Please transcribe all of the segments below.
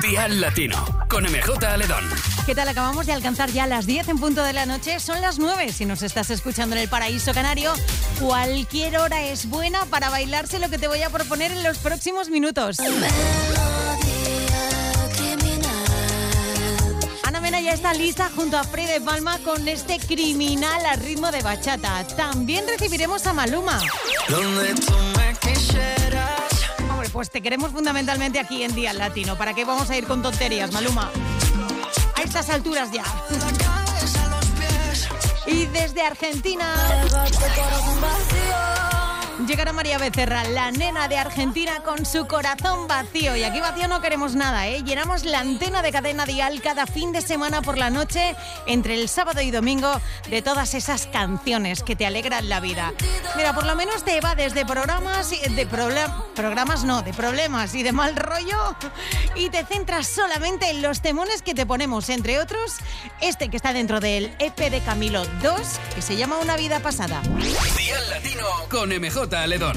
Dial Latino, con MJ Aledón. ¿Qué tal? Acabamos de alcanzar ya las 10 en punto de la noche. Son las 9 si nos estás escuchando en el Paraíso Canario. Cualquier hora es buena para bailarse lo que te voy a proponer en los próximos minutos. Ana Mena ya está lista junto a Frey de Palma con este Criminal al ritmo de bachata. También recibiremos a Maluma. Donde tú me quisieras. Hombre, pues te queremos fundamentalmente aquí en Dial Latino. ¿Para qué vamos a ir con tonterías, Maluma? A estas alturas ya. Y desde Argentina llegará María Becerra, la nena de Argentina con su corazón vacío. Y aquí vacío no queremos nada, ¿eh? Llenamos la antena de Cadena Dial cada fin de semana por la noche, entre el sábado y domingo, de todas esas canciones que te alegran la vida. Mira, por lo menos te evades de programas, de problemas y de mal rollo, y te centras solamente en los temones que te ponemos, entre otros, este que está dentro del EP de Camilo 2, que se llama Una vida pasada. Dial Latino con MJ Aledón.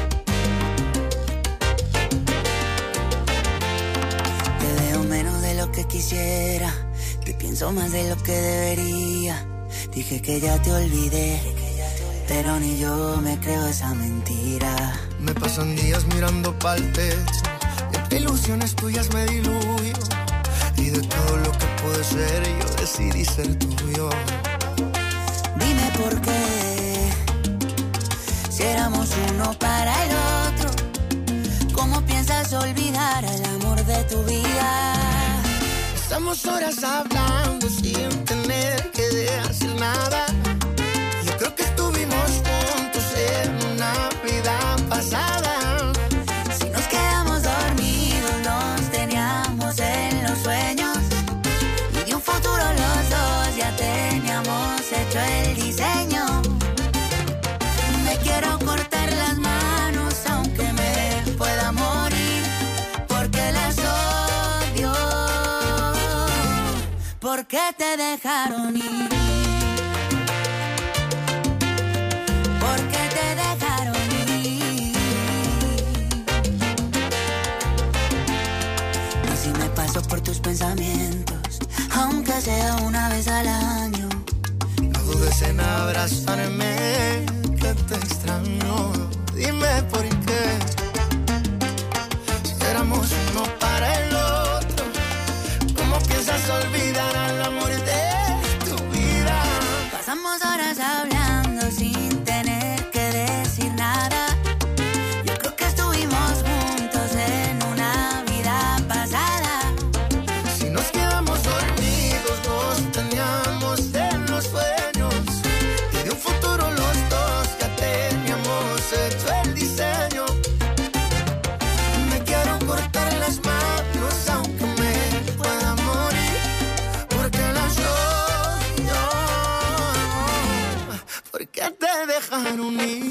Te veo menos de lo que quisiera, te pienso más de lo que debería. Dije que ya te olvidé, pero ni yo me creo esa mentira. Me pasan días mirando pa'l techo, entre ilusiones tuyas me diluyo, y de todo lo que puede ser yo decidí ser tuyo. Dime por qué, si éramos uno para el otro, ¿cómo piensas olvidar al amor de tu vida? Estamos horas hablando sin tener que decir nada. Yo creo que estuvimos juntos en una vida pasada. Si nos quedamos dormidos, nos teníamos en los sueños, y de un futuro los dos ya teníamos hecho el diseño. Me quiero cortar las manos aunque me pueda morir, porque las odio. ¿Por qué te dejaron ir? ¿Por qué te dejaron ir? Y si me paso por tus pensamientos, aunque sea una vez al año, No dudes en abrazarme, que te extraño. Dime por qué, si éramos uno para el otro, ¿cómo piensas olvidar al amor de tu vida? pasamos horas hablando sin tener que decir nada. Yo creo que estuvimos juntos en una vida pasada. Si nos quedamos dormidos, nos teníamos en los sueños, y de un futuro los dos ya teníamos hecho el diseño. Me quiero cortar las manos aunque me pueda morir, porque las odio. ¿Por qué te dejaron ir?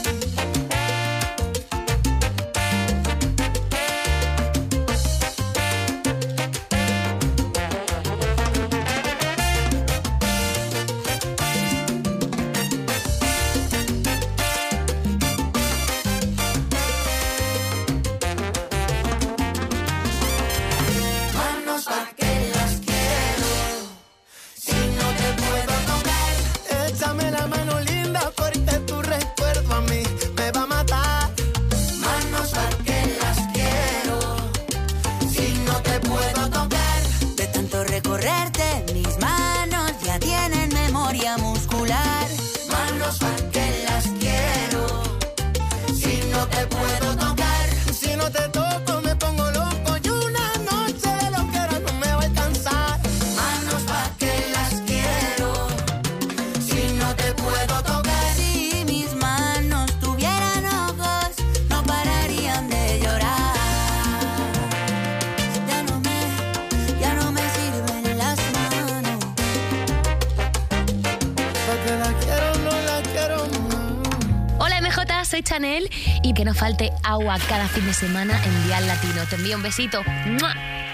Manos pa' que las quiero, si no te puedo tocar. Échame la mano linda porque tu recuerdo a mí me va a matar. Manos pa' que las quiero, si no te puedo tocar. De tanto recorrerte, mis manos ya tienen memoria muscular. Manos pa' que las quiero, si no te puedo tocar. Si no te toco me pongo loco y una noche de lo que era no me va a alcanzar. Manos pa' que las quiero, si no te puedo tocar. Si mis manos tuvieran ojos, no pararían de llorar. Ya no me sirven las manos. Porque la quiero, no la quiero más. Hola MJ, soy Chanel y que no falte agua cada fin de semana en Dial Latino. Te envío un besito. ¡Mua!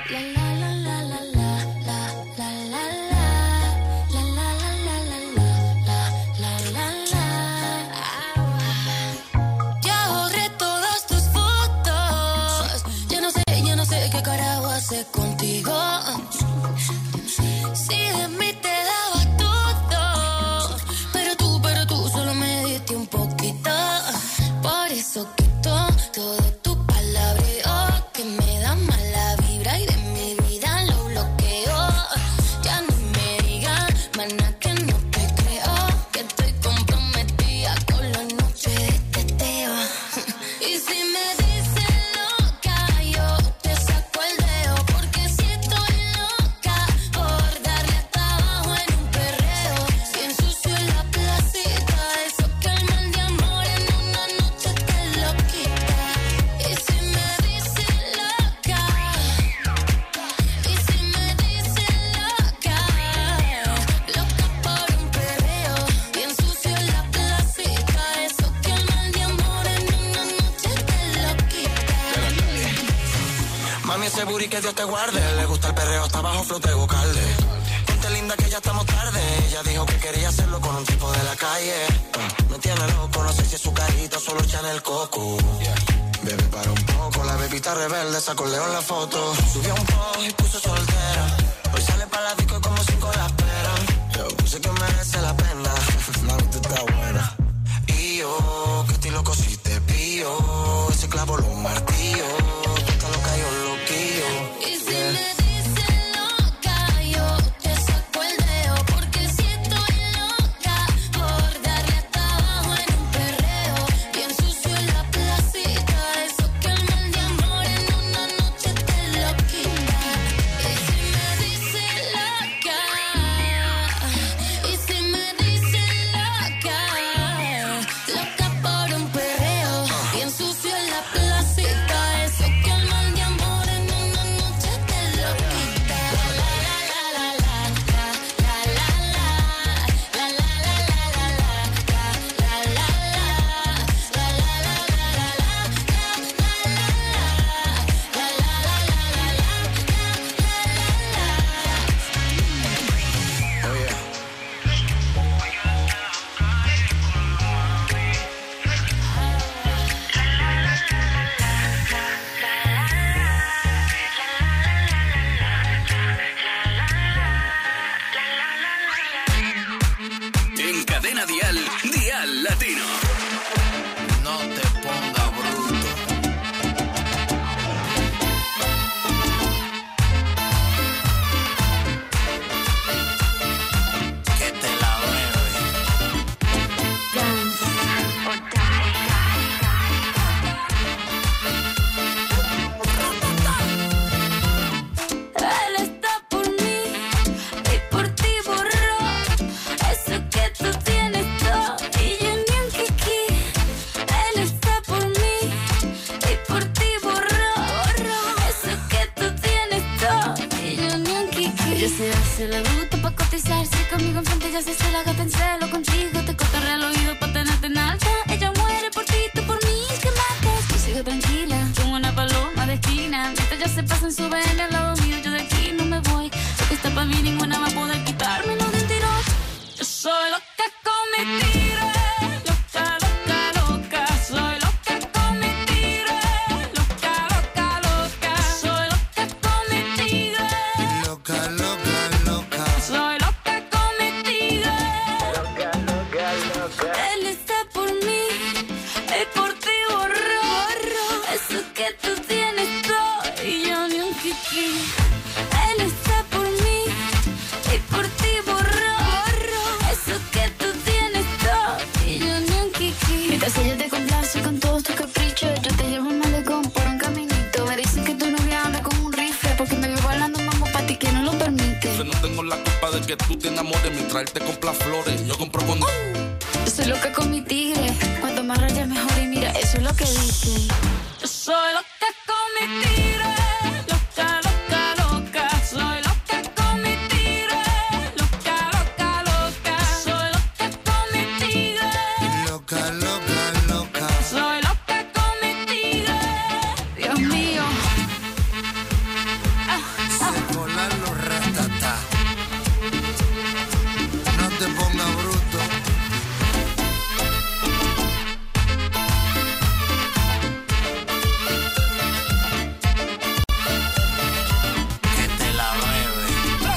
Ya borré todas tus fotos. Yo no sé qué carajo hacer contigo. Mami, ese booty que Dios te guarde. Le gusta el perreo, hasta abajo flote vocalde. Ponte linda que ya estamos tarde. Ella dijo que quería hacerlo con un tipo de la calle. Me tiene loco, no sé si es su carita o solo Chanel Coco. Bebé, para un poco, la bebita rebelde sacó Leo en la foto. Subió un post y puso soltera. Hoy sale para la disco y como 5 la esperan. Yo sé que merece la pena. La nota está buena. Y yo, que estoy loco si te pillo. Ese clavo lo martillo. Tú estás loca, yo loquillo. Y si me dicen loca, yo te saco el dedo. Porque si estoy loca por darle hasta abajo en un perreo. Bien sucio en la placita. Eso que el mal de amor en una noche te lo quita. Y si me dicen loca, y si me dicen loca, loca por un perreo. Bien sucio en la placita. Eso que el mal de amor en una noche te lo quita. La la la la la la la la la la la la la En Cadena Dial, Dial Latino. No te ponga bruto. Que te la bebe. Él está por mí y por ti borró eso que tú tienes todo y yo ni un kiki. Él está por mí y por ti borró eso que tú tienes todo y yo ni un kiki. Ella se hace la bruta pa' cotizarse conmigo enfrente, ya se la gata en celo contigo. Te cortaré el oído pa' tenerte en alta. Ella muere por ti, tú por mí, que matas. Tú sigue tranquila, como una paloma de esquina. Mientras ya se pasan su BM al lado mío, yo de aquí no me voy. Porque está pa' mí, ninguna va a poder quitarme lo de un tirón. Yo soy loca con mi tiro. Loca, loca, loca. Soy loca con mi tiro. Loca, loca, loca. Soy loca con mi tiro. Loca, loca, loca. Soy loca con mi tiro. Él está por mí y por ti borró eso que tú tienes todo y yo ni un kiki. Él está por mí y por ti borró eso que tú tienes todo y yo ni un kiki. Mientras ella te complace con todos tus caprichos, yo te llevo un malecón por un caminito. Me dicen que tu novia anda con un rifle porque me veo bailando mambo pa' ti que no lo permite. Yo no tengo la culpa de que tú te enamores mientras él te compra flores. Yo compro con... Yo soy loca con mi tigre, cuanto más rayas mejor y mira, eso es lo que dicen. Yo soy loca con mi tigre, loca, loca, loca. Soy loca con mi tigre, loca, loca, loca. Soy loca con mi tigre, Loca, loca, loca. soy loca con mi tigre. Dios mío. Se colan los ratatá. No te ponga bruto. Que te la bebe.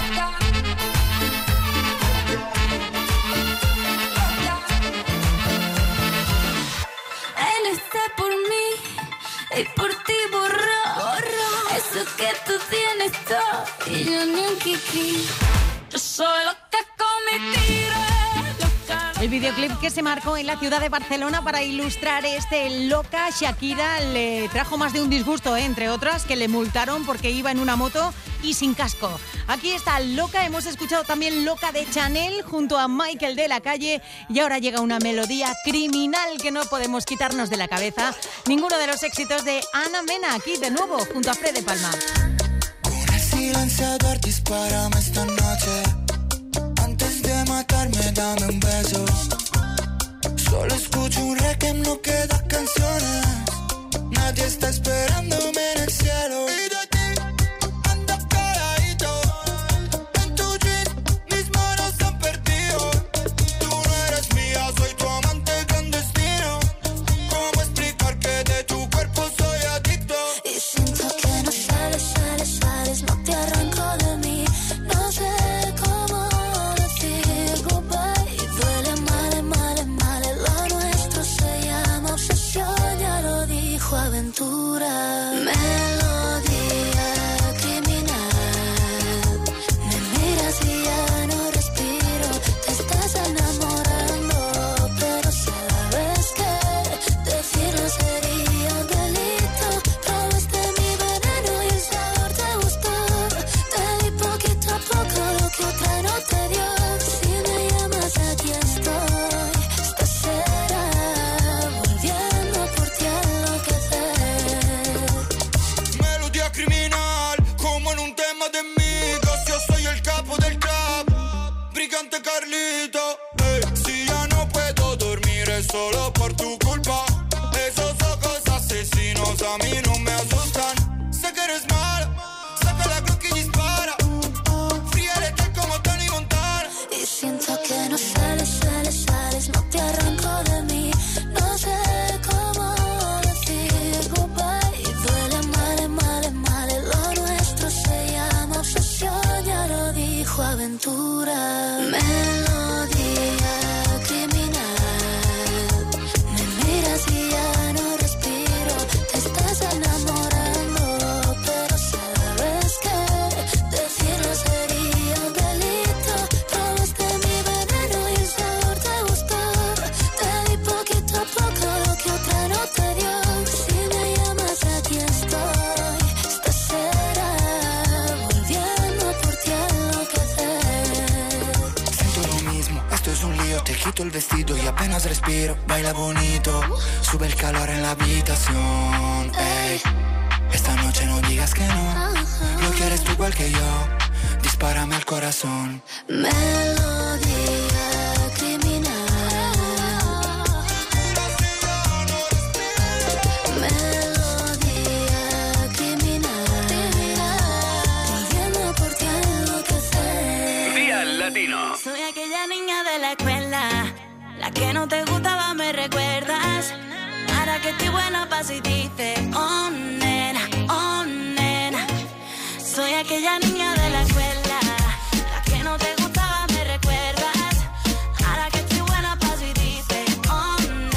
Él está por mí y por ti borró eso que tú tienes todo y yo ni un kiki. Yo soy loca con mi tiro. El videoclip que se marcó en la ciudad de Barcelona para ilustrar este Loca, Shakira le trajo más de un disgusto, entre otras, que le multaron porque iba en una moto y sin casco. Aquí está Loca, hemos escuchado también Loca de Chanel junto a Michael de la Calle y ahora llega una melodía criminal que no podemos quitarnos de la cabeza. Ninguno de los éxitos de Ana Mena, aquí de nuevo junto a Fred de Palma. Con el silenciador dispárame esta noche. Antes de matarme dame un beso. Solo escucho un reggae, no quedan canciones. Nadie está esperándome en el cielo. Y de ti solo por tu culpa. Esos ojos asesinos a mí no me asustan. Sé que eres mala, saca la Glock y dispara. Fría letal como Tony Montana. Y siento que no sales, no te arranco de mí. No sé cómo decir goodbye. Y duele mal, lo nuestro se llama obsesión. Ya lo dijo Aventura. Melodía criminal. Me miras y ya no respiro. Te estás enamorando, pero sabes que decirlo sería un delito. Probaste mi veneno y el sabor te gustó. Te di poquito a poco lo que otra no te dio. Si me llamas aquí estoy. Esta será volviendo por ti a enloquecer. Siento lo mismo, esto es un lío. Te quito el vestido y apenas respiro. Baila bonito, sube el calor en la habitación. Ey, esta noche no digas que no. Lo quieres tú igual que yo. Dispárame al corazón. Melodía criminal. Melodía criminal. Volviendo por ti a enloquecer. Día Latino. Soy aquella niña de la escuela, la que no te gustaba, me recuerdas. Ahora que estoy buena paso y dice, oh nena. Soy aquella niña de la escuela, la que no te gustaba, me recuerdas. Ahora que estoy buena paso y dice, oh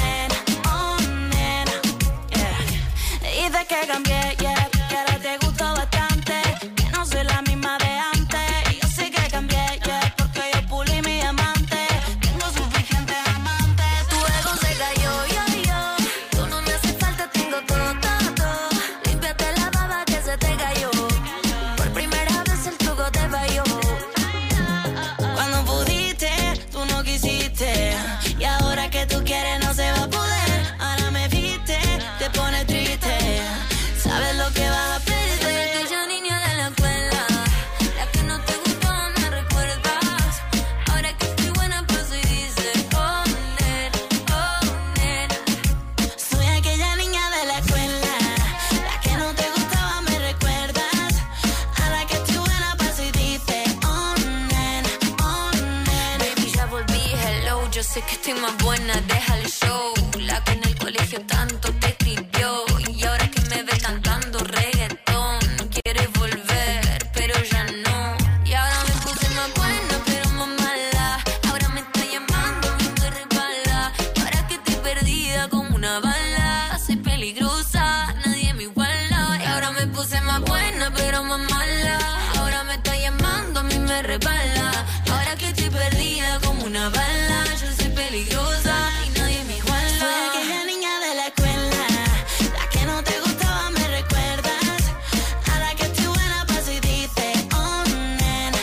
nena, yeah. Dice que cambié, yeah, que ahora te gusto bastante, que no soy la misma de antes. Y yo sé que cambié, yeah, porque yo pulí mi amante. Tengo suficientes amantes, tu ego se cayó, yo. Tú no me hace falta, tengo todo. Límpiate la baba que se te cayó. Por primera vez el truco te falló. Cuando pudiste, tú no quisiste. Y ahora que tú quieres no se va a poder. Ahora me viste, te pone triste. ¿Sabes lo que vas a perder? Soy aquella niña de la escuela, la que no te gustó, me recuerdas. Ahora que estoy buena paso y dice, oh nena. Soy aquella niña de la escuela, la que no te gustaba, me recuerdas. Ahora que estoy buena paso y dice, oh nena. Baby, ya volví, hello. Yo sé que estoy más buena, deja el show. La que en el colegio tanto te escribió. Y ahora que me ve cantando reggaetón, quiere volver, pero ya no. Y ahora me puse más buena, pero más mala. Ahora me está llamando, me resbala. Y ahora que estoy perdida como una bala. Soy peligrosa, nadie me iguala. Y ahora me puse más buena, pero más mala. Ahora me está llamando, a mí me resbala. Ahora que estoy perdida como una bala. Yo soy peligrosa y nadie me iguala. Soy aquella niña de la escuela, la que no te gustaba, me recuerdas. Ahora que estoy buena paso y dice, oh nena.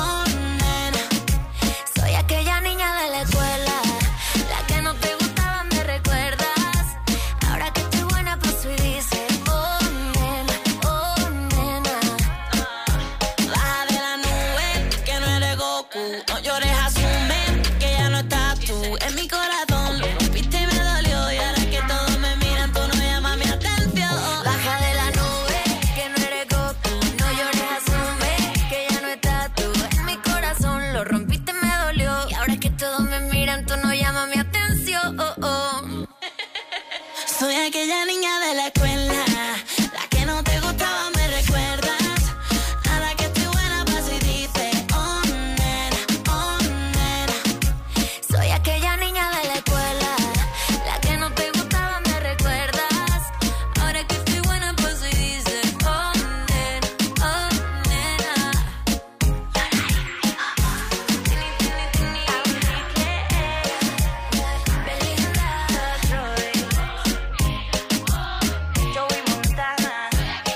Soy aquella niña de la escuela, la que no te gustaba, me recuerdas. Ahora que estoy buena paso y dice, oh nena. Baja de la nube, que no eres Goku. No llores, asume que ya no estás tú en mi corazón. Lo rompiste y me dolió. Y ahora que todos me miran, tú no llamas mi atención. Baja de la nube, que no eres Goku. No llores, asume que ya no estás tú en mi corazón. Lo rompiste, me dolió. Y ahora que todos me miran, tú no llamas mi atención. Soy aquella niña de la escuela, la que no te gustaba, me recuerdas. Ahora que estoy buena paso y dice, oh nena. Soy aquella niña de la escuela, la que no te gustaba, me recuerdas. Ahora que estoy buena paso y dice, oh nena. Joey Montana.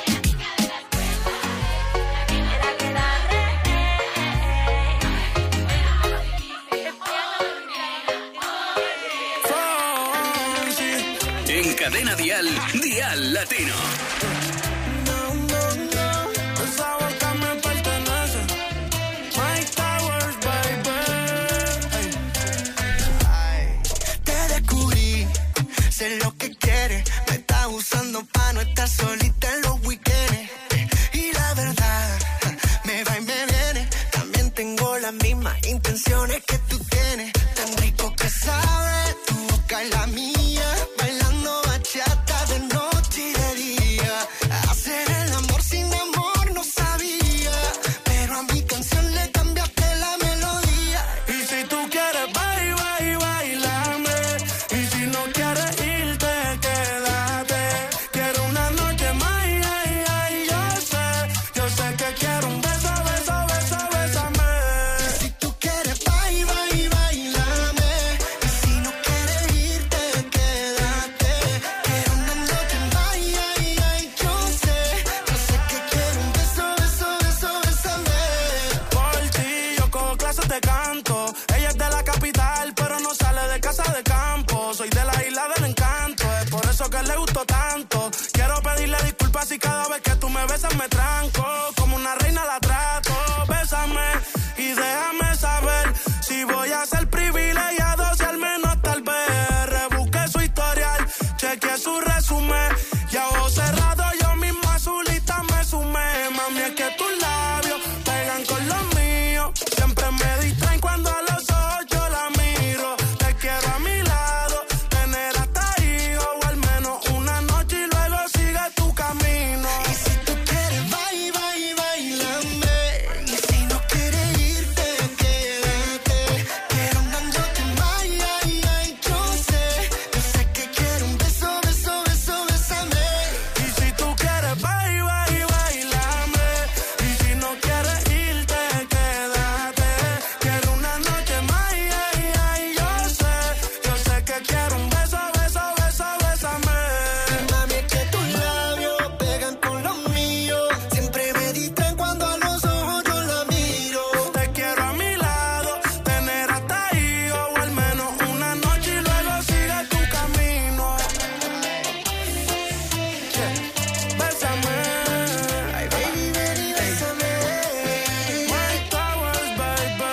En Cadena Dial, Dial Latino. Esa boca me pertenece. Mike Towers, baby. Te descubrí veces me tranco, como una reina la trato. Bésame y déjame saber si voy a ser privilegiado, si al menos tal vez rebusqué su historial, chequeé su resumen y a ojos cerrados yo mismo a su lista me sumé. Mami, es que tus labios pegan con los míos, siempre me distraen cuando a los ojos yo la miro. Te quiero a mi lado, tener hasta hijos o al menos una noche y luego sigue tu camino. Y si tú quieres bailame, y si no quieres irte, quédate. Quiero un gangote más, yo sé que quiero un beso, bésame. Y si tú quieres bailame, y si no quieres irte, quédate. Quiero una noche más, yo sé que quiero un beso, bésame. Mami, es que tus labios pegan con los míos, siempre me distraen cuando a los ojos yo la miro. Te quiero a mi lado, tener hasta hijos o al menos una noche y luego sigue tu camino. Bésame, Ay, baby, bésame. Mike Towers, baby.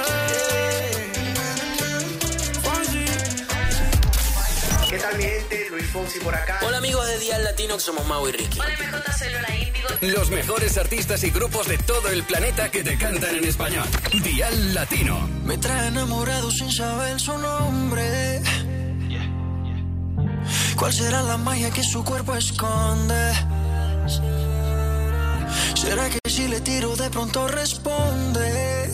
Fonsi. ¿Qué tal mi gente? Luis Fonsi por acá. Hola amigos de Dial Latino, que somos Mau y Ricky. Hola, MJ, soy Lola Índigo. Los mejores artistas y grupos de todo el planeta que te cantan en español. Dial Latino. Me trae enamorado sin saber su nombre. ¿Cuál será la magia que su cuerpo esconde? ¿Será que si le tiro de pronto responde?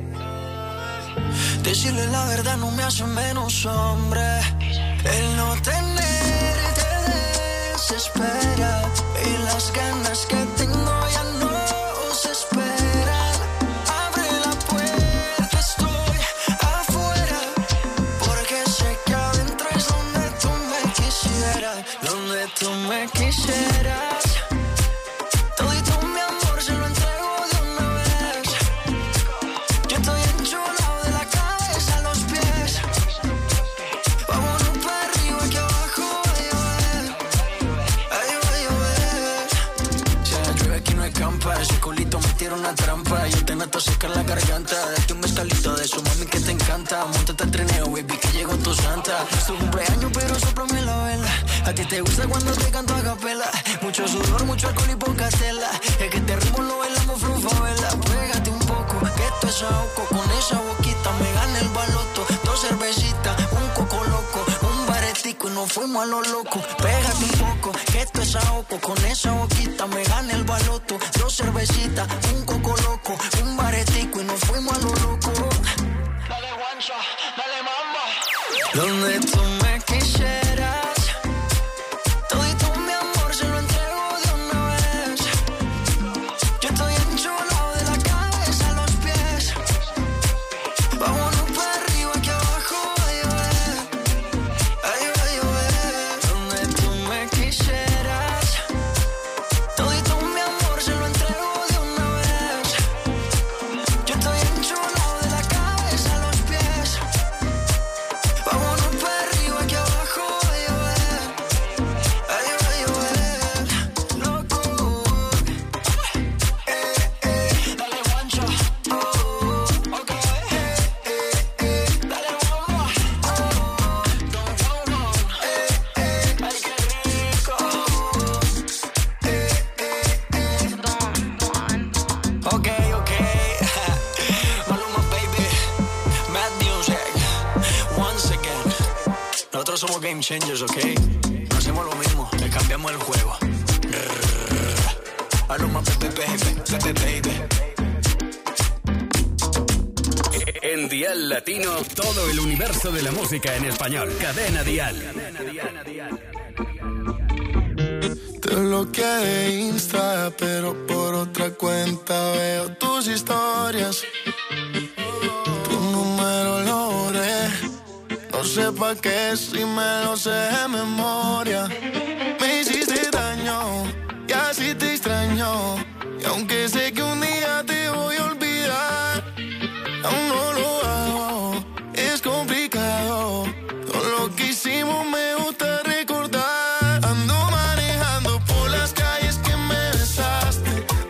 Decirle la verdad no me hace menos hombre. El no tenerte desespera y las ganas que tengo ya no se esperan. Abre la puerta, estoy afuera, porque sé que adentro es donde tú me quisieras, donde tú me quisieras. Todito mi amor se lo entrego de una vez. Yo estoy enchulado de la cabeza a los pies. Vámonos para arriba, que abajo va a llover. Ay, va a llover. Si la llueve aquí no escampa, ese culito me tira una trampa. Yo te noto secar la garganta. Date un mezcalito de eso, mami, que te encanta. Móntate al trineo, baby, que llegó tu santa. Es tu cumpleaños, pero sóplame la vela. A ti te gusta cuando te canto a capela. Mucho sudor, mucho alcohol y poca tela. Es que este ritmo lo bailamos favela. Pégate un poco, que esto es ahogo. Con esa boquita me gana el baloto. 2 cervecitas, un coco loco, un baretico y nos fuimos a lo loco. Pégate un poco, que esto es ahogo. Con esa boquita me gana el baloto. 2 cervecitas, un coco loco, un baretico y nos fuimos a lo loco. Dale guancha, dale mamba. Donde tú me quisieras. Todito mi amor se lo entrego de una vez. Yo estoy enchulado de la cabeza a los pies. Vámonos para arriba, que abajo va a llover. Ay, va a llover. Donde tú me quisieras. Todito mi amor se lo entrego de una vez. Yo estoy enchulado de la cabeza a los pies. Vámonos para arriba, que abajo va a llover. Ay, va a llover. Loco. Dale guancho. Ok. Dale bomba. Ay, qué rico. Ok. Maluma, baby. Mad music. Once again. Nosotros somos game changers, ok. No hacemos lo mismo, le cambiamos el juego. Maluma, baby. En Dial Latino, todo el universo de la música en español. Cadena Dial. Te bloqueé de Insta, pero por otra cuenta veo tus historias. Tu número lo borré. No sé pa' qué si me lo sé de memoria. Me hiciste daño y así te extraño. Y aunque sé que un día te voy a olvidar, aún no lo hago. Es complicado. Todo lo que hicimos me gusta recordar. Ando manejando por las calles que me besaste.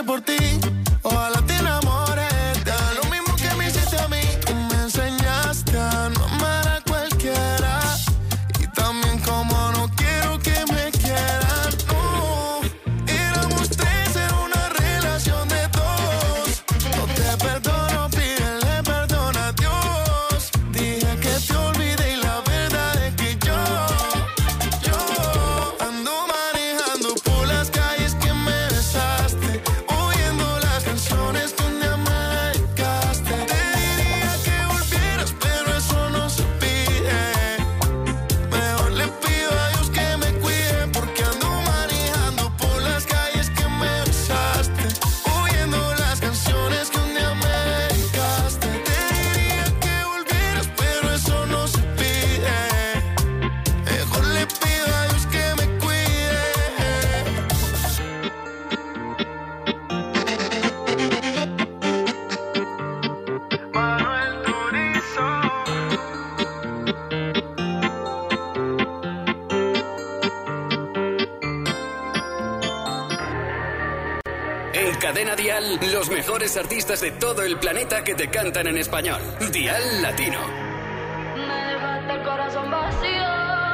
hice por ti. Ojalá te enamores. Da lo mismo que me hiciste a mí. Tú me enseñaste a no amar a cualquiera. Y también como no quiero que me quieran. No, éramos tres en una relación de dos. No te perdono, pídele perdón a Dios. Dije que te olvidé y la verdad es que yo ando manejando por las calles que me besaste, oyendo las canciones que un día me dedicaste. Te diría que volvieras, pero eso no se pide. Mejor le pido a Dios que me cuide, porque ando manejando por las calles que me besaste, oyendo las canciones que un día me dedicaste. Te diría que volvieras, pero eso no se pide. Mejor le pido a Dios que me cuide. Manuel Turizo. En Cadena Dial, los mejores artistas de todo el planeta que te cantan en español. Dial Latino. Me dejaste el corazón vacío.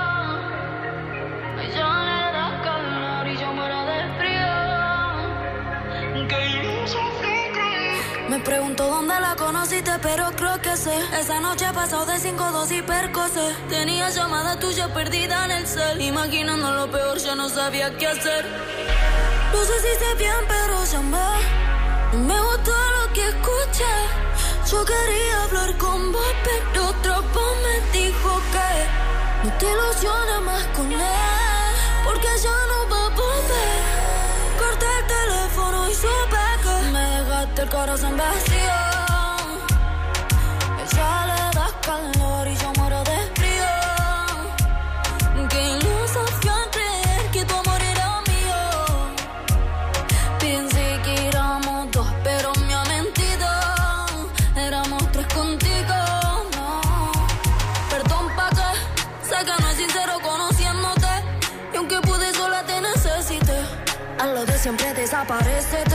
Ya le das calor y yo muero de frío. ¿Qué hizo? Me pregunto dónde la conociste, pero creo que sé. Esa noche pasó de 5-2 y percocé. Tenía llamada tuya perdida en el cel. Imaginando lo peor, ya no sabía qué hacer. No sé si sé bien, pero llamé. Me gustó lo que escuché. Yo quería hablar con vos, pero otra voz me dijo que no te ilusiones más con él, porque ya no va a volver. Corté el teléfono y supe que me dejaste el corazón vacío. Ella le das calor y yo muero de frío. Que iluso fui a creer que tu amor era mío. Pensé que éramos dos, pero me ha mentido. Éramos tres contigo, no. Perdón pa' que sé que no es sincero conociéndote. Y aunque pude sola te necesité. A lo de siempre desaparécete.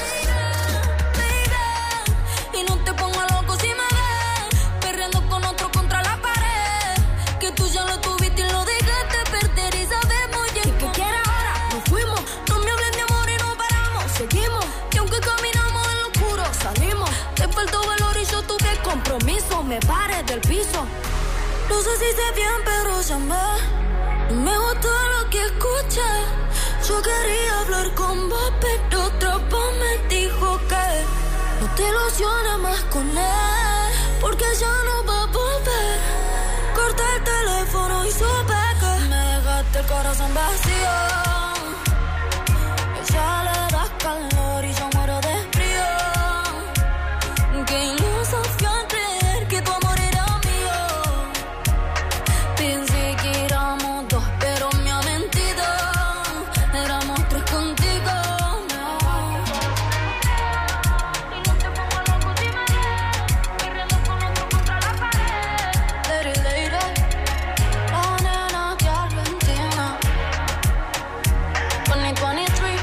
Y no te pongas loco si me ves perreando con otro contra la pared. Que tú ya lo tuviste y lo dejaste perder. Y sabemos ya. ¿Y qué quieres ahora? Nos fuimos. No me hables de amor y no paramos. Seguimos. Y aunque caminamos en lo oscuro, salimos. Te faltó valor y yo tuve compromiso. Me paré del piso. No sé si sé bien, pero llamé. Me gustó lo que escuché. Yo quería hablar con vos, pero otra voz me dijo que no te ilusiones más con él, porque ya no va a volver. Corté el teléfono y supe que me dejaste el corazón vacío. Ella le das calor y yo muero de frío. Que iluso fui a creer que tu amor era mío. Pensé que éramos dos, pero me ha mentido. Éramos tres contigo, no. Y no te pongas loco si me ves perreando con otro contra la pared. Lady, la nena de Argentina. 2023.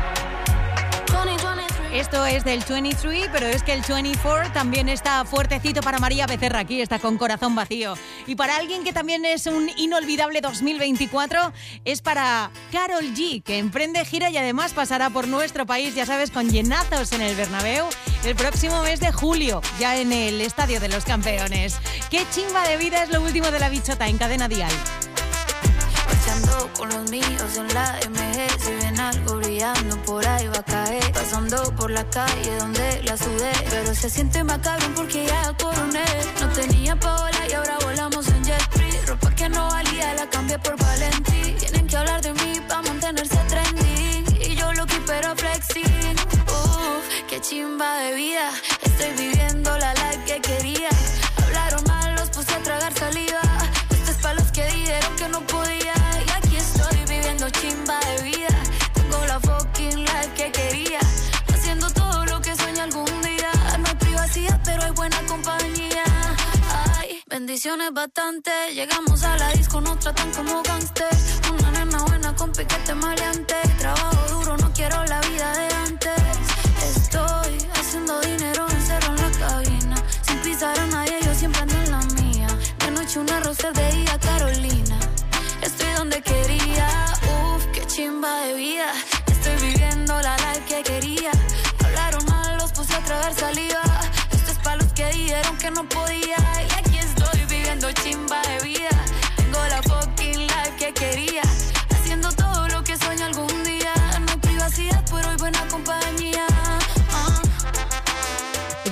Esto es del 23, pero es que el 24 también está fuertecito para María Becerra. Aquí está con Corazón Vacío. Y para alguien que también es un inolvidable 2024, es para Karol G, que emprende gira y además pasará por nuestro país, ya sabes, con llenazos en el Bernabéu el próximo mes de julio, ya en el Estadio de los Campeones. ¡Qué chimba de vida! Es lo último de La Bichota en Cadena Dial. Marchando con los míos en la MG. Si ven algo brillando por ahí va a caer. Pasando por la calle donde la sudé, pero se siente macabro porque ya coroné. No tenía pa' volar y ahora volamos en jet free. Ropa que no valía la cambié por Valentí. Tienen que hablar de mí pa' mantenerse trending. Y yo lo que pero flexing. Qué chimba de vida. Estoy viviendo la life que quería. Hablaron mal, los puse a tragar saliva. Esto es pa' los que dijeron que no podía. Y aquí estoy viviendo chimba de vida. Tengo la fucking life que quería. Haciendo todo lo que sueño algún día. No hay privacidad, pero hay buena compañía. Ay, bendiciones bastante. Llegamos a la disco, nos tratan como gangsters. Una nena buena con piquete maleante. Trabajo duro, no quiero la vida de antes.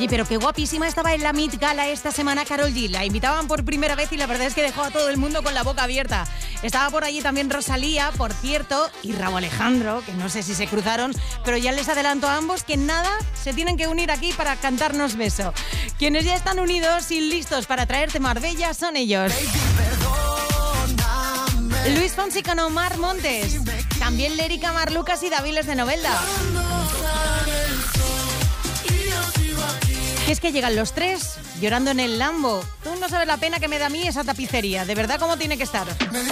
Oye, pero qué guapísima estaba en la Met Gala esta semana Karol G. La invitaban por primera vez y la verdad es que dejó a todo el mundo con la boca abierta. Estaba por allí también Rosalía, por cierto, y Rauw Alejandro, que no sé si se cruzaron, pero ya les adelanto a ambos que nada, se tienen que unir aquí para cantarnos beso. Quienes ya están unidos y listos para traerte Marbella son ellos. Luis Fonsi con Omar Montes, también Lérica, Mar Lucas y Daviles de Novelda. Que es que llegan los tres llorando en el Lambo. Tú no sabes la pena que me da a mí esa tapicería. De verdad, ¿cómo tiene que estar?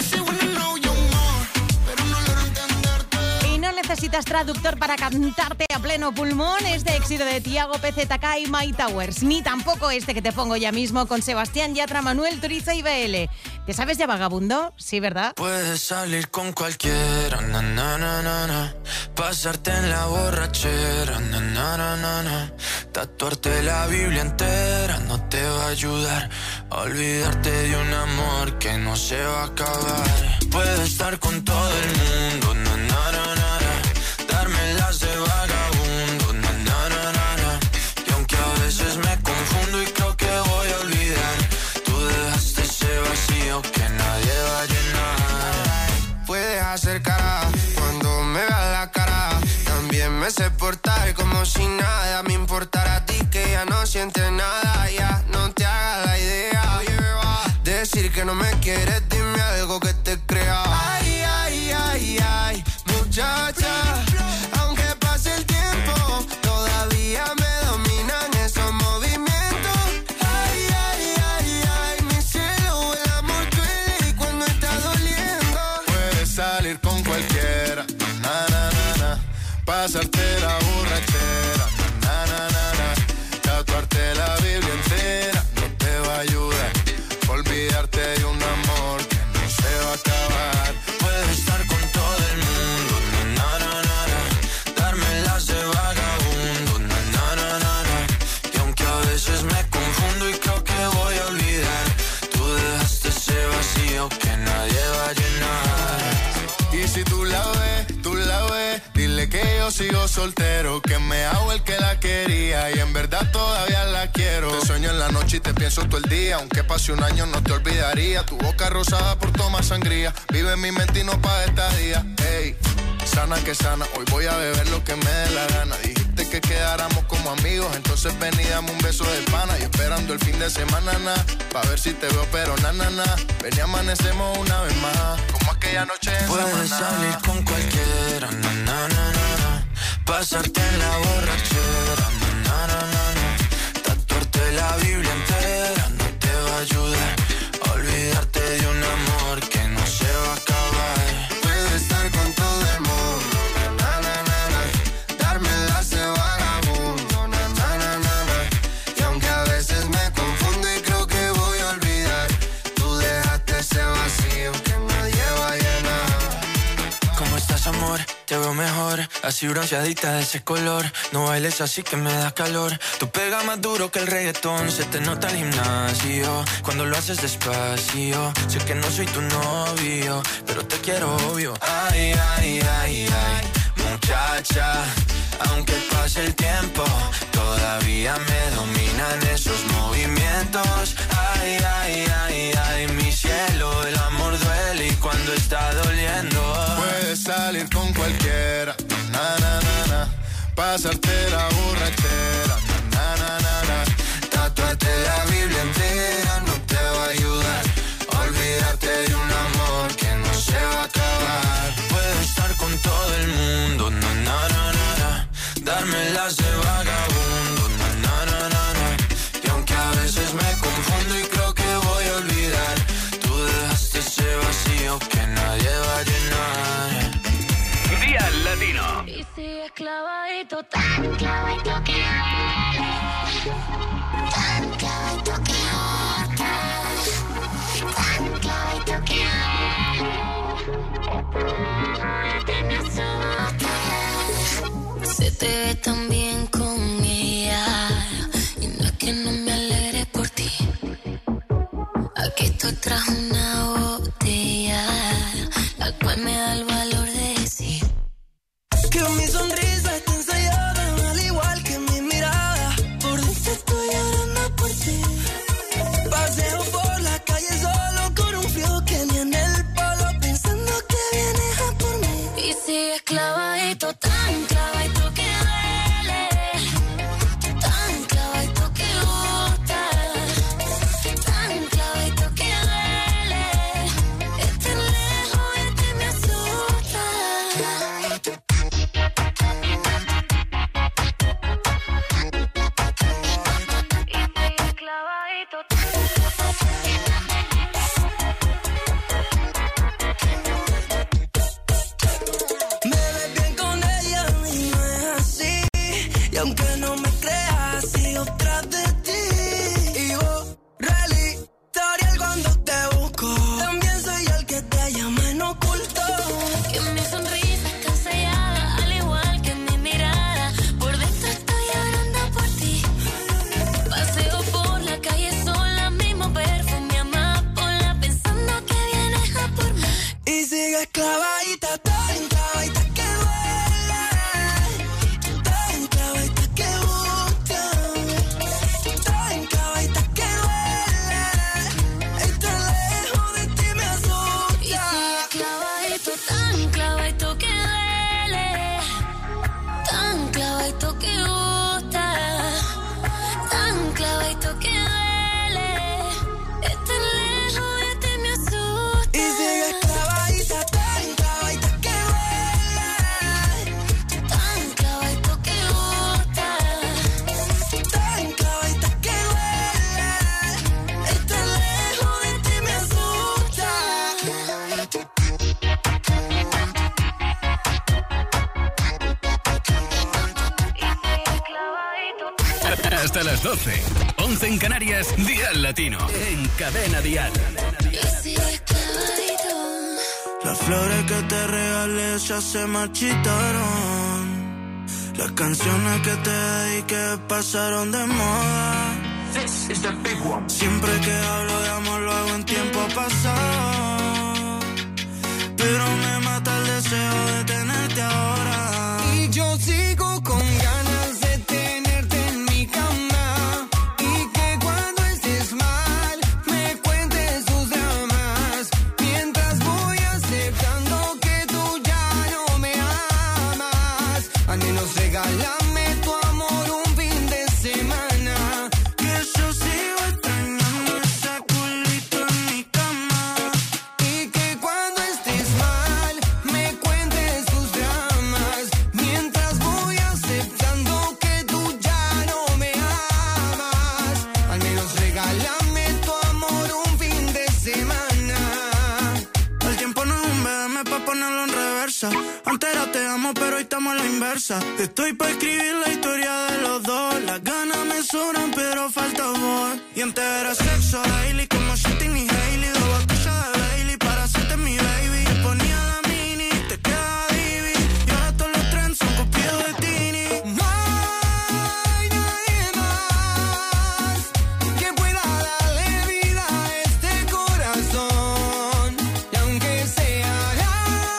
Y no necesitas traductor para cantarte a pleno pulmón este éxito de Tiago, PZK y My Towers. Ni tampoco este que te pongo ya mismo con Sebastián Yatra, Manuel Turizo y BL. ¿Te sabes ya Vagabundo? Sí, ¿verdad? Puedes salir con cualquiera, na, na, na, na, na. Pasarte en la borrachera, na, na, na, na, na. Tatuarte la Biblia entera no te va a ayudar a olvidarte de un amor que no se va a acabar. Puedes estar con todo el mundo, na, na, na, na, na. Darme las de vagabundo, na, na, na, na, na. Y aunque a veces me confundo y creo que voy a olvidar, tú dejaste ese vacío que nadie va a llenar. Puedes hacer cara cuando me veas la cara. También me sé portar como si nada me importara a ti, que ya no sientes nada. Ya no te hagas la idea. Decir que no me quieres, dime algo que te crea. Ay, ay, ay, ay, muchacha. Aunque pase el tiempo, todavía me dominan esos movimientos. Ay, ay, ay, ay, mi cielo, el amor duele y cuando está doliendo. Puedes salir con cualquiera, na, na, na, na. Pasarte la borrachera, na, na, na, na. Tatuarte la Biblia entera no te va a ayudar. Olvidarte de un amor que no se va a acabar. Puedes estar con todo el mundo, na, na, na, na. Darme las de vagabundo, na, na, na, na, na. Y aunque a veces me confundo y creo que voy a olvidar, tú dejaste ese vacío que nadie va a llenar. Y si tú la ves, dile que yo sigo soltero, que me hago el que la quería y en verdad todavía la quiero. Te sueño en la noche y te pienso todo el día, aunque pase un año no te olvidaría. Tu boca rosada por tomar sangría, vive en mi mente y no pa' estadía. Ey, sana que sana, hoy voy a beber lo que me dé la gana. Dijiste que quedáramos como amigos, entonces ven y dame un beso de pana. Y esperando el fin de semana, na, pa' ver si te veo, pero na, na, na. Ven y amanecemos una vez más, como aquella noche en Puedes Samaná. salir con cualquiera, na, na, na, na, na. Pasarte en la borrachera, na, na, na, na. Tatuarte la Biblia entera no te va a ayudar a olvidarte de un amor que no se va a acabar. Puedes estar con todo el mundo, na, na, na, na. Darme las de vagabundo, na, na, na, na, na. Y aunque a veces me confundo y creo que voy a olvidar, tú dejaste ese vacío que nadie va a llenar. ¿Cómo estás, amor? Te veo mejor, así bronceadita de ese color. No bailes así que me da calor. Tú pegas más duro que el reggaetón, se te nota el gimnasio cuando lo haces despacio. Sé que no soy tu novio, pero te quiero obvio. Ay, ay, ay, ay, muchacha. Aunque pase el tiempo, todavía me dominan esos movimientos. Ay, ay, ay, ay, mi cielo, el amor duele y cuando está doliendo. Puedes salir con cualquiera, na, na, na, na. Pasarte la borrachera, na, na, na, na. Tatuarte la Biblia entera no te va a ayudar a olvidarte de un amor que no se va a acabar. Puedes estar con todo el mundo, na, na, na, na, na. Darme las de vagabundo, na, na, na, na, na. Y aunque a veces me confundo y creo que voy a olvidar, tú dejaste ese vacío que nadie va a llenar. Día Latino. Y sigues clavadito, tan clavadito que tan clavadito que tan clavadito que me asustas. Se te ve tan bien con ella y no es que no me alegre por ti. Aquí estoy tras una botella, la cual me da el valor de decir que mi sonrisa está ensayada, al igual que mi mirada. Por dentro aunque no me creas, sigo tras de ti. Y borra el historial cuando te busco. También soy el que te llama en oculto. Que mi sonrisa está sellada, al igual que mi mirada. Por dentro estoy llorando por ti. Paseo por la calle sola, mismo perfume amapola, pensando que vienes a por mí. Y sigues clavadita, tan clavadita que duele, tan clavadita que gusta, tan clavadita que duele. Estar lejos de ti me asusta. Y sigues clavadito, tan clavadito que duele, tan clavadito que gusta, tan clavadito que duele. Estar lejos de ti me asusta. Y sigues clavadita, tan clavadita que duele, tan clavadito que gusta, tan clavadita que duele. Estar lejos de ti me asusta. Hasta las 12. 11 en Canarias, Dial Latino. En Cadena Dial. y sigues clavadito. Las flores que te regalé ya se marchitaron. Las canciones que te dediqué pasaron de moda. Siempre que hablo de amor lo hago en tiempo pasado. Pero me mata el deseo de tenerte ahora. Y yo sigo con ganas de tenerte en mi cama. Y que cuando estés mal me cuentes tus dramas. Mientras voy aceptando que tú ya no me amas. Al menos regálame tu amor un fin de semana. Que yo sigo extrañando ese culito en mi cama. Y que cuando estés mal me cuentes tus dramas. Mientras voy aceptando que tú ya no me amas. Al menos regálame tu amor un fin de semana. El tiempo no es un BM pa' ponerlo en reversa. Antes era te amo pero hoy estamos a la inversa. Estoy pa' escribir la historia de los dos. Las ganas me sobran pero falta voz. Y antes era sexo daily como Shitting y Hailey. 2 botellas de Bailey para hacerte mi baby. Te ponía la mini, te quedaba divi. Y ahora todos los trends son copiados de Tini. No hay nadie más que pueda darle vida a este corazón. Y aunque sea la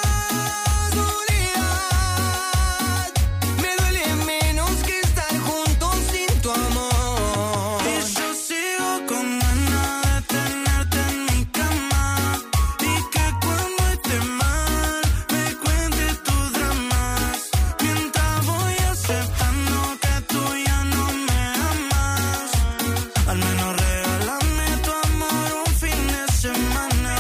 soledad, me duele menos que estar juntos sin tu amor. Y yo sigo con ganas de tenerte en mi cama. Y que cuando esté mal me cuentes tus dramas. Mientras voy aceptando que tú ya no me amas. Al menos regálame tu amor un fin de semana.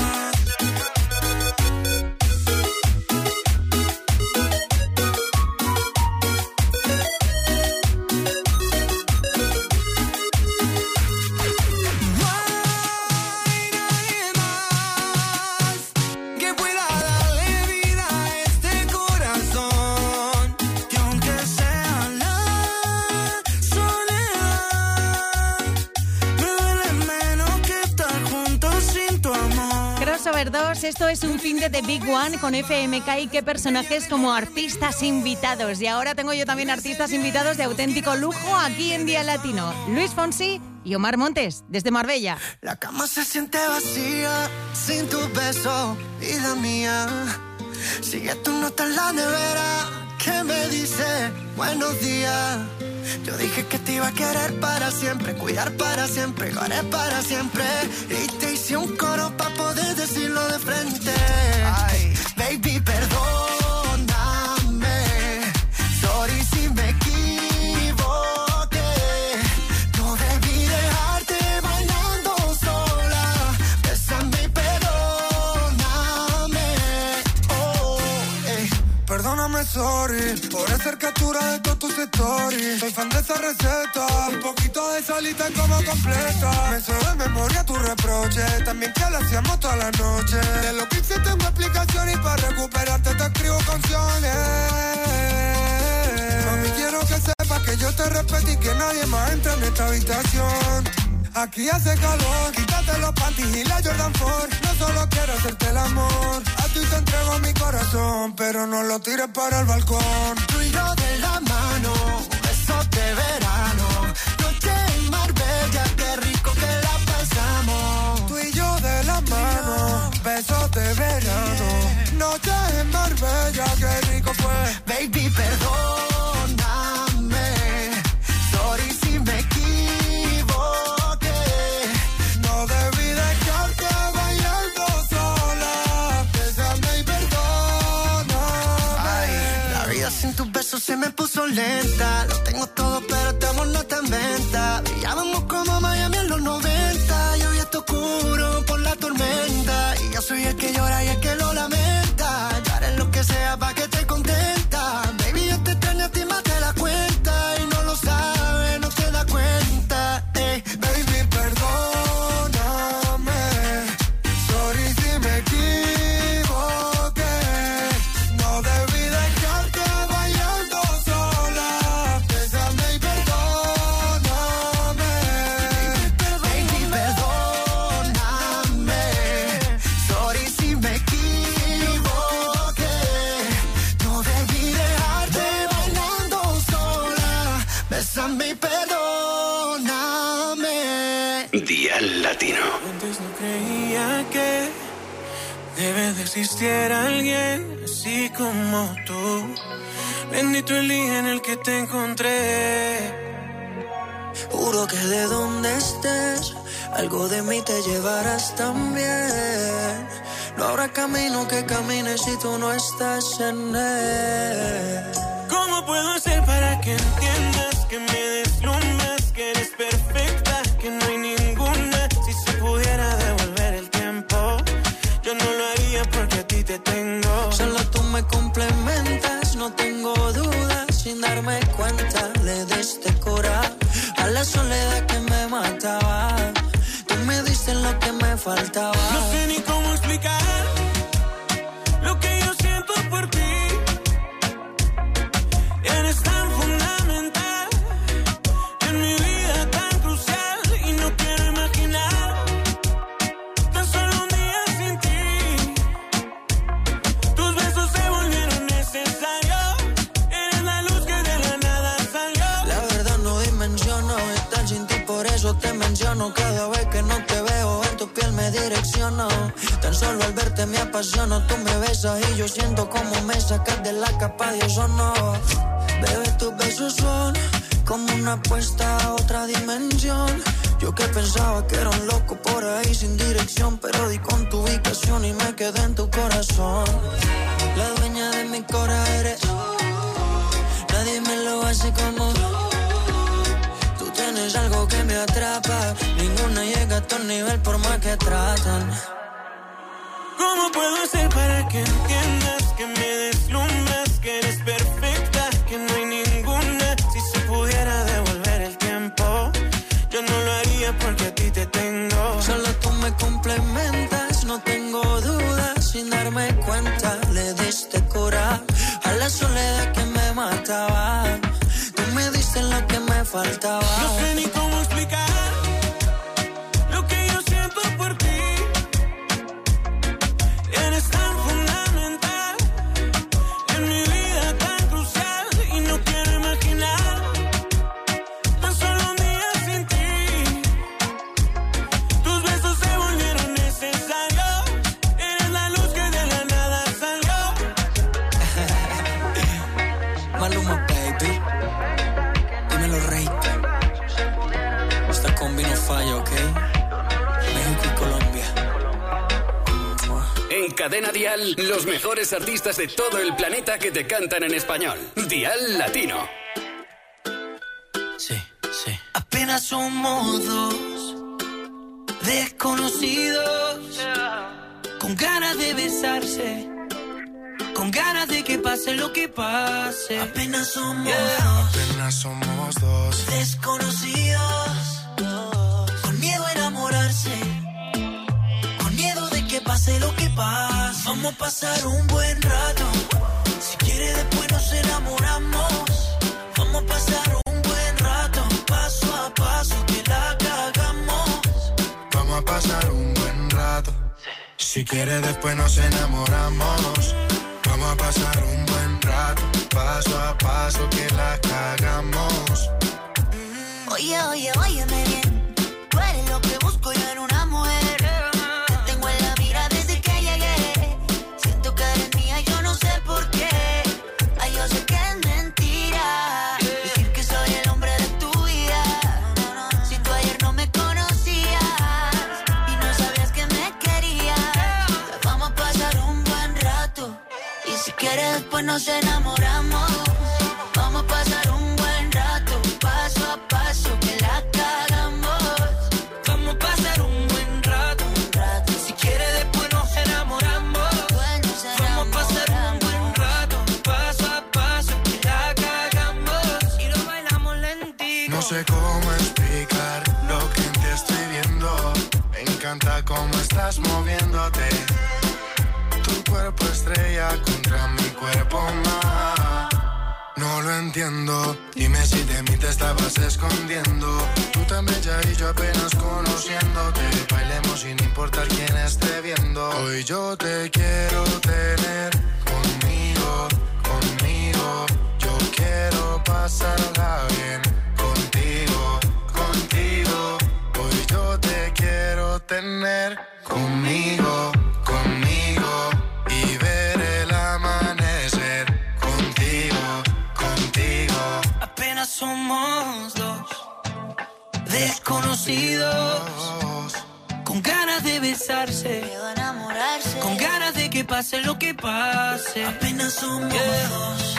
No hay nadie más que pueda darle vida a este corazón. Que aunque sea la soledad, me duele menos que estar juntos sin tu amor. Crossover 2, esto es un fin de The Big One con FMK y qué personajes como artistas invitados. Y ahora tengo yo también artistas invitados de auténtico lujo aquí en Día Latino. Luis Fonsi y Omar Montes, desde Marbella. La cama se siente vacía sin tu beso, vida mía. Sigue tu nota en la nevera que me dice buenos días. Yo dije que te iba a querer para siempre, cuidar para siempre, lo haré para siempre. Y te hice un coro para poder decirlo de frente. Ay, baby, perdóname. Sorry si me equivoqué. No debí dejarte bailando sola. Bésame y perdóname. Oh, Perdóname, sorry, por hacer captura de todas tus stories. Soy fan de esa receta, un poquito de salita como completa. Me sé de memoria tu reproche, también que lo hacíamos toda la noche. De lo que hice tengo explicación y para recuperarte te escribo canciones. Mami, quiero que sepas que yo te respeto y que nadie más entre en esta habitación. Aquí hace calor, quítate los panties y la Jordan 4. No solo quiero hacerte el amor, a ti te entrego mi corazón, pero no lo tires para el balcón. Tú y yo de la mano, besos de verano, noche en Marbella, qué rico que la pasamos. Tú y yo de la mano, besos de verano, noche en Marbella, qué rico fue. Baby, perdóname, sorry si me equivoqué. No debí dejarte bailando sola, bésame y perdóname. Ay, la vida sin tus besos se me puso lenta. Lo tengo todo, pero este amor no está en venta. Ya vamos como Miami en los 90. Yo vi esto oscuro por la tormenta. Y yo soy el que llora y el que lo lamenta. Yo haré lo que sea pa' que estés contenta. Baby, yo te extraño a ti más de la cuenta. Y no lo sabes, no te das cuenta. Baby, perdóname, sorry si me equivoqué. No debí dejarte bailando sola, bésame y perdóname. Baby, perdóname, sorry si me equivoqué. No debí dejarte bailando sola, bésame y perdóname. Dial Latino. Antes no creía que debe de existir alguien así como tú. Bendito el día en el que te encontré. Juro que de donde estés, algo de mí te llevarás también. No habrá camino que camine si tú no estás en él. ¿Cómo puedo hacer para que entiendas que me deslumbras, que eres perfecta, que no hay ninguna? Si se pudiera devolver el tiempo, yo no lo haría porque a ti te tengo. Solo tú me complementas, no tengo dudas. Sin darme cuenta, le diste cura a la soledad que me mataba. Tú me diste lo que me faltaba. No sé ni cómo explicar lo que yo siento por ti. Eres tan fundamental en mi vida, tan crucial, y no quiero imaginar tan solo un día sin ti. Tus besos se volvieron necesarios. Eres la luz que de la nada salió. La verdad no dimensiono estar sin ti, por eso te menciono. Cada vez que no te veo en tu piel me direcciono. Tan solo al verte me apasiono. Tú me besas y yo siento como me sacas de la capa de ozono. Bebé, tus besos son como una apuesta a otra dimensión. Yo que pensaba que era un loco por ahí sin dirección, pero di con tu ubicación y me quedé en tu corazón. La dueña de mi cora eres tú. Nadie me lo hace como tú. Tienes algo que me atrapa. Ninguna llega a tu nivel por más que tratan. ¿Cómo puedo hacer para que entiendas que me deslumbras, que eres perfecta, que no hay ninguna? Si se pudiera devolver el tiempo, yo no lo haría porque a ti te tengo. Solo tú me complementas, no tengo dudas. Sin darme cuenta, le diste cura a la soledad que me mataba. Tú me diste lo que me faltaba. No sé ni cómo explicar lo que yo siento por ti. Eres tan fundamental en mi vida, tan crucial, y no quiero imaginar tan solo un día sin ti. Tus besos se volvieron necesarios. Eres la luz que de la nada salió. Maluma, baby. Dímelo, rey. Esta combi no falla, ¿ok? México y Colombia. En Cadena Dial, los mejores artistas de todo el planeta que te cantan en español. Dial Latino. Sí, sí. Apenas somos dos desconocidos, con ganas de besarse, con ganas de que pase lo que pase. Apenas somos dos desconocidos, con miedo a enamorarse, con miedo de que pase lo que pase. Vamos a pasar un buen rato, si quiere después nos enamoramos. Vamos a pasar un buen pasar un buen rato. Si quieres después nos enamoramos. Vamos a pasar un buen rato, paso a paso que la cagamos. Oye, óyeme bien. Tú eres lo que busco yo en una mujer. Te tengo en la mira desde que llegué. Siento que eres mía, yo no sé por qué. Ay, yo sé que es mentira decir que soy el hombre de tu vida. Si tú ayer no me conocías y no sabías que me querías, vamos a pasar un buen rato. Y si quieres después nos enamoramos. Vamos a pasar un buen rato, paso a paso que la cagamos. Vamos a pasar un buen rato. Si quieres después nos enamoramos. Vamos a pasar un buen rato, paso a paso que la cagamos. Y lo bailamos lentito. No sé cómo explicar lo que te estoy viendo. Me encanta cómo estás moviéndote. Tu cuerpo estrella contra mi cuerpo más. No lo entiendo. Dime si de mí te estabas escondiendo. Tú tan bella y yo apenas conociéndote. Bailemos sin importar quién esté viendo. Hoy yo te quiero tener conmigo, conmigo. Yo quiero pasarla bien contigo, contigo. Hoy yo te quiero tener conmigo, conmigo. Y ver el amanecer contigo, contigo. Apenas somos dos desconocidos, con ganas de besarse, con ganas de que pase lo que pase. Apenas somos dos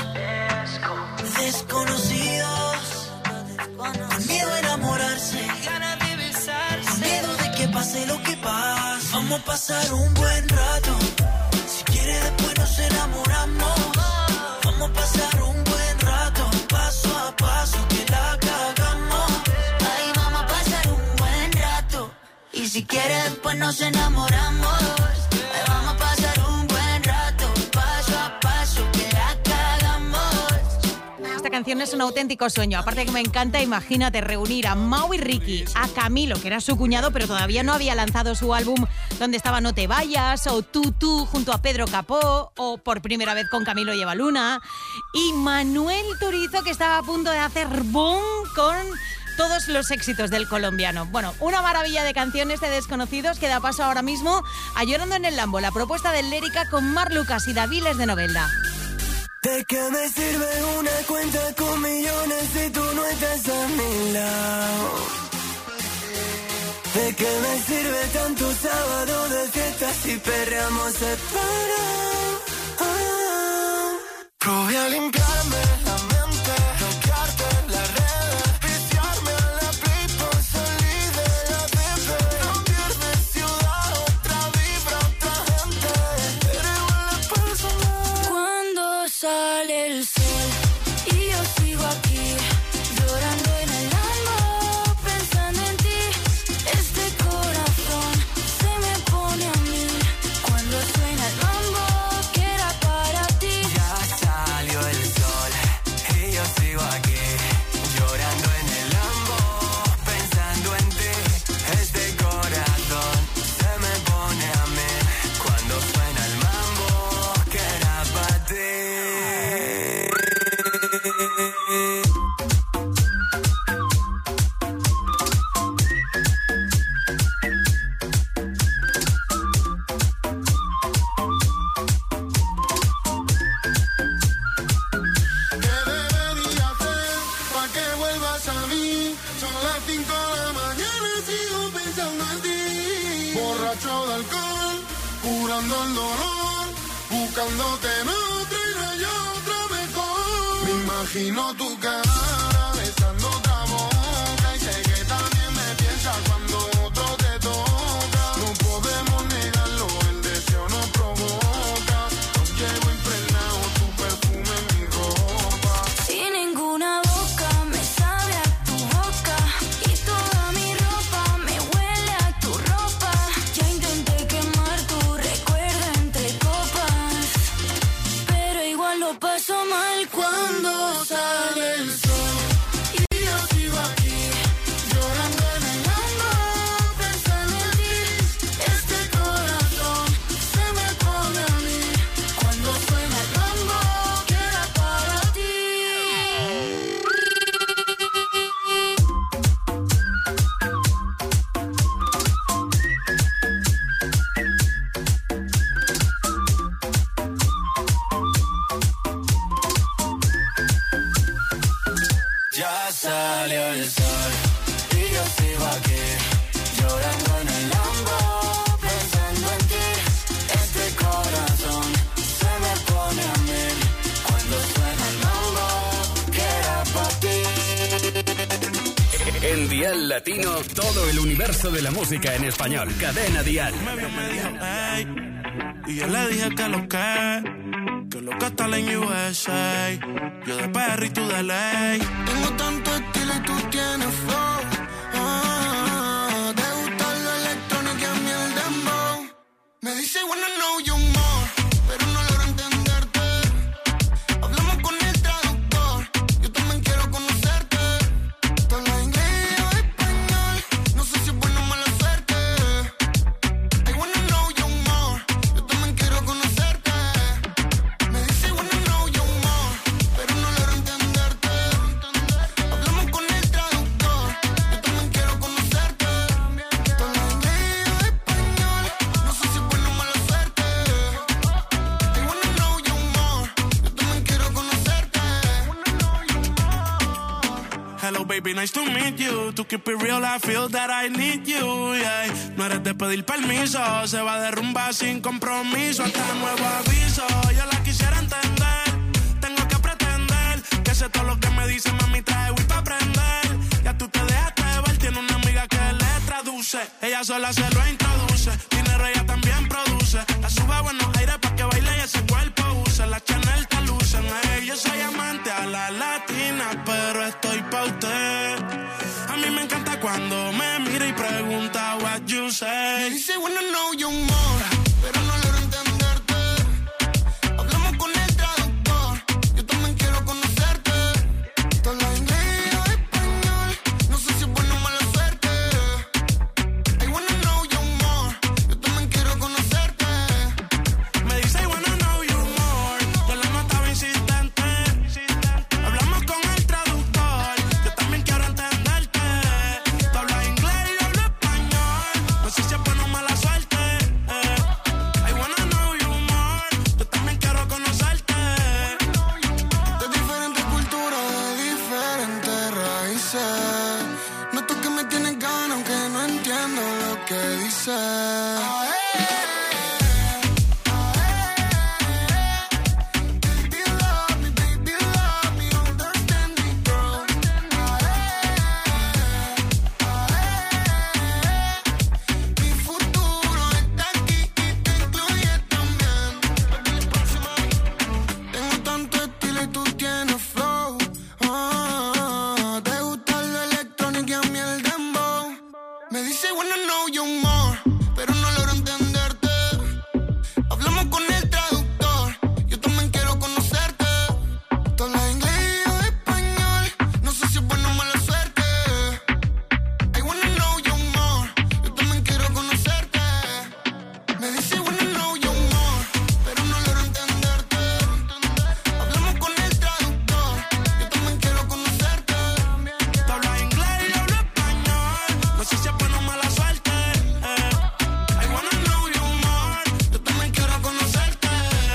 desconocidos, con miedo a enamorarse, ganas de besarse, con miedo de que pase lo que pase. Vamos a pasar un buen rato. Si quieres después nos enamoramos. Vamos a pasar un buen rato, paso a paso que la cagamos. Ay, vamos a pasar un buen rato. Y si quieres después nos enamoramos. Ay, vamos a pasar un buen rato, paso a paso que la cagamos. Esta canción es un auténtico sueño. Aparte que me encanta, imagínate reunir a Mau y Ricky, a Camilo, que era su cuñado, pero todavía no había lanzado su álbum, donde estaba No te vayas, o Tú, junto a Pedro Capó, o Por primera vez con Camilo y Eva Luna, y Manuel Turizo, que estaba a punto de hacer boom con todos los éxitos del colombiano. Bueno, una maravilla de canciones de desconocidos que da paso ahora mismo a Llorando en el Lambo, la propuesta de Lérica con Mar Lucas y Daviles de Novelda. ¿De qué me sirve una cuenta con millones si tú no estás a mi lado? ¿De qué me sirve tanto sábado de fiesta si perreamos separados? Probé a limpiarme la mente, bloquearte las redes, viciarme a la play por salir de la bebé. Cambiar de ciudad, otra vibra, otra gente, pero igual la persona. Cuando sale el sol y yo sigo aquí, llorando en el alma, pensando en ti. Este corazón se me pone a mí cuando suena el mambo que era para ti. Ya salió el sol y yo sigo aquí, llorando en el Lambo, pensando en ti. Este corazón se me pone a mí cuando suena el mambo que era para ti. ¿Qué debería hacer pa' que vuelvas a mí? Son las 5 de la mañana y sigo pensando en ti. Borracho de alcohol, curando el dolor, buscándote en otra y no hay otra mejor. Me imagino tu cara besando otra boca y sé que también me piensas cuando otro te toca. No podemos negarlo, el deseo nos provoca. Nos llevo impregnado tu perfume en mi ropa. Si ninguna boca me sabe a tu boca y toda mi ropa me huele a tu ropa. Ya intenté quemar tu recuerdo entre copas, pero igual lo paso mal cuando sale el sol. Ya salió el sol y yo sigo aquí, llorando en el Lambo, pensando en ti. Este corazón se me pone a mil cuando suena el mambo, que era para ti. En Dial Latino, todo el universo de la música en español. Cadena Dial. Me dijo, hey, y yo le dije que lo que está en USA. Yo de PR y tú de ley. Tengo tanto estilo y tú tienes flow. Te gusta lo electrónico y a mí el dembow. Me dice wanna know you more, pero no logro entenderte. Hablamos con el traductor, yo también quiero conocerte. Tú hablas inglés o español, no sé si es buena o mala suerte. I wanna know you more, yo también quiero conocerte. Me dice wanna know you more, pero no logro entenderte. Hablamos con el traductor, yo también quiero conocerte. Tú hablas inglés o español, no sé si es buena o mala suerte. I wanna know you more, yo también quiero conocerte. Hello baby, nice to meet you. To keep it real, I feel that I need you, yeah. No eres de pedir permiso, se va a derrumbar sin compromiso. Hasta nuevo aviso, yo la quisiera entender. Tengo que pretender que sé todo lo que me dice, mami, trae Wii pa' aprender. Ya tú te dejaste ver, tiene una amiga que le traduce. Ella sola se lo introduce, dinero ella también produce. La sube a buenos aires pa' que baile y ese cuerpo use. La Chanel te luce, yo soy amante a la latina, pero estoy pa' usted. A mí me encanta cuando me mira y pregunta what you say. Me dice wanna know you more, pero no logro entenderte. Hablamos con el traductor, yo también quiero conocerte. Tú hablas inglés o español, no sé si es buena o mala suerte. I wanna know you more, yo también quiero conocerte. Me dice I wanna know you more, yo la notaba insistente. Hablamos con el traductor, yo también quiero entenderte. Tú hablas inglés y yo hablo español, no sé si es buena o mala suerte. I wanna know you more, yo también quiero conocerte. De diferentes culturas, de diferentes raíces. Noto que me tienes ganas aunque no entiendo lo que dices. Mi futuro está aquí y te incluye también. Tengo tanto estilo y tú tienes flow. Te gusta lo electrónico y a mí el dembow. Me dice wanna know you more, pero no logro entenderte. Hablamos con el traductor, yo también quiero conocerte. Tú hablas inglés o español, no sé si es buena o mala suerte. I wanna know you more, yo también quiero conocerte. Me dice wanna know you more, pero no logro entenderte. Hablamos con el traductor, yo también quiero conocerte. Tú hablas inglés y yo hablo español, no sé si es buena o mala suerte. I wanna know you more, yo también quiero conocerte.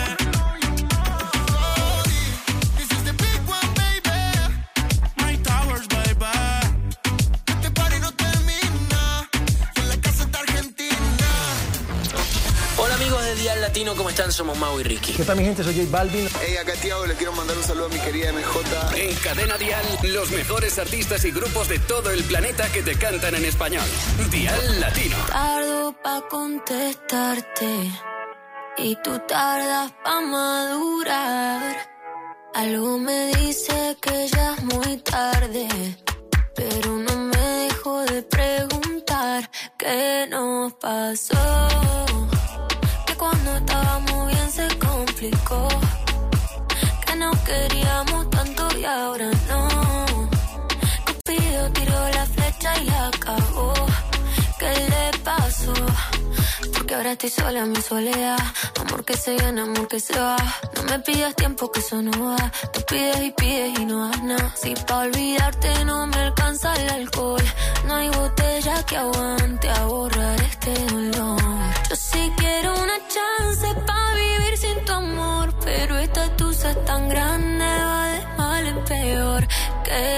This is the big one, baby. My Towers, baby. Este party no termina, y en la casa está Argentina. Hola amigos de Dial Latino, ¿cómo están? Somos Mau y Ricky. ¿Qué tal mi gente? Soy J Balvin. Hey, acá Tiago, le quiero mandar un saludo a mi querida MJ. En Cadena Dial, los mejores artistas y grupos de todo el planeta que te cantan en español. Dial Latino. Tardo pa' contestarte y tú tardas pa' madurar. Algo me dice que ya es muy tarde, pero no me dejo de preguntar qué nos pasó. Que cuando estábamos bien se complicó, que no queríamos tanto y ahora no. Cupido tiró la flecha y la acabó. ¿Qué le pasó? Porque ahora estoy sola en mi soledad. Amor que se gana, amor que se va. No me pidas tiempo que eso no va. Tú pides y no das nada. Si pa' olvidarte no me alcanza el alcohol, no hay botella que aguante a borrar este dolor. Yo sí quiero una chance pa' vivir sin tu amor, pero esta tusa es tan grande, va de mal en peor. Que no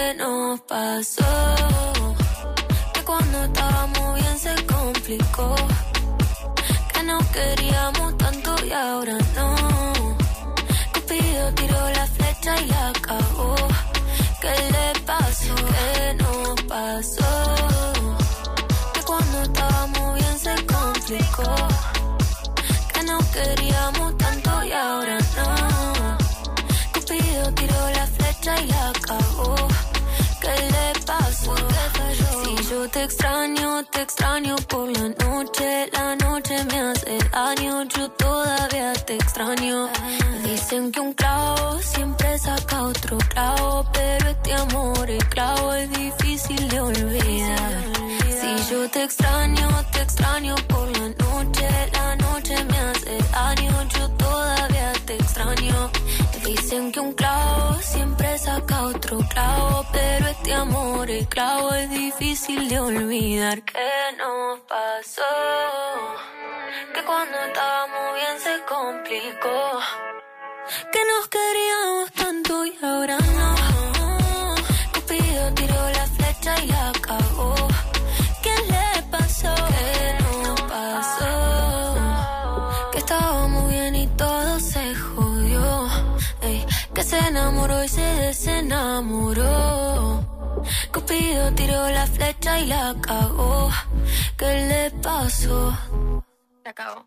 nos pasó? Que cuando estábamos bien se complicó. Que nos queríamos tanto y ahora no. Cupido tiró la flecha y la cagó. ¿Qué le pasó? ¿Qué nos pasó? Que cuando estábamos bien se complicó. Que nos queríamos tanto y ahora no. Cupido tiró la flecha y la cagó. ¿Qué le pasó? Si yo te extraño por la noche me hace daño, yo todavía te extraño. Dicen que un clavo siempre saca otro clavo, pero este amor el clavo es difícil de olvidar. Si yo te extraño por la noche me hace daño, yo todavía te extraño. Dicen que un clavo siempre saca otro clavo, pero este amor el clavo es difícil de olvidar. ¿Qué nos pasó? Que cuando estábamos bien se complicó. Que nos queríamos tanto y ahora no. Cupido tiró la flecha y la cagó. ¿Qué le pasó? ¿Qué nos pasó? Que estábamos bien y todo se jodió. Ey, que se enamoró y se desenamoró. Cupido tiró la flecha y la cagó. ¿Qué le pasó? La cagó.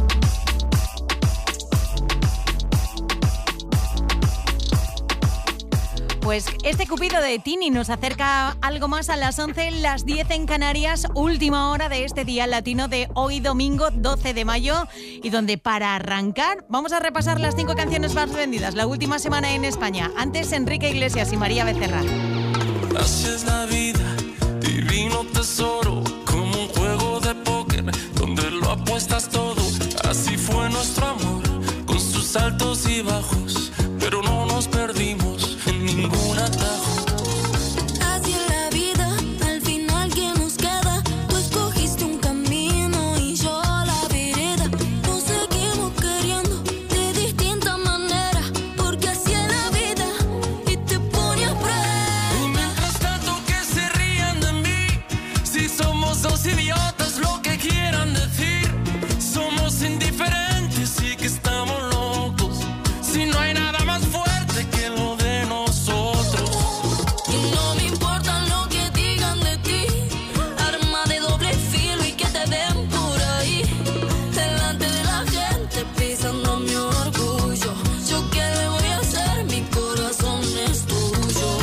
Pues este Cupido de Tini nos acerca algo más a las 11, las 10 en Canarias, última hora de este Día Latino de hoy domingo 12 de mayo, y donde para arrancar vamos a repasar las 5 canciones más vendidas la última semana en España. Antes Enrique Iglesias y María Becerra. Así es la vida, divino tesoro, como un juego de póker donde lo apuestas todo. Así fue nuestro amor, con sus altos y bajos, pero no nos perdimos en ningún atajo. Así es la vida, al final ¿qué nos queda? Tú escogiste un camino y yo la vereda. Nos seguimos queriendo de distinta manera, porque así es la vida y te pone a prueba. Y mientras tanto que se rían de mí, si somos dos idiotas, lo que quieran decir. Somos indiferentes y que estamos locos, si no hay nada más fuerte que lo de nosotros. Y no me importa lo que digan de ti, arma de doble filo y que te ven por ahí, delante de la gente pisando mi orgullo. Yo qué le voy a hacer, mi corazón es tuyo.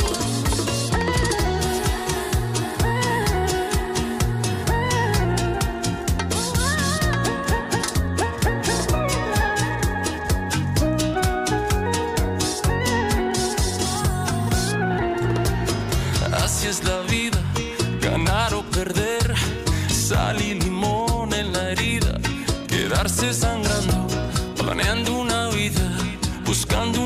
Así es la vida, ganar o perder, sal y limón en la herida, quedarse sangrando, planeando una vida, buscando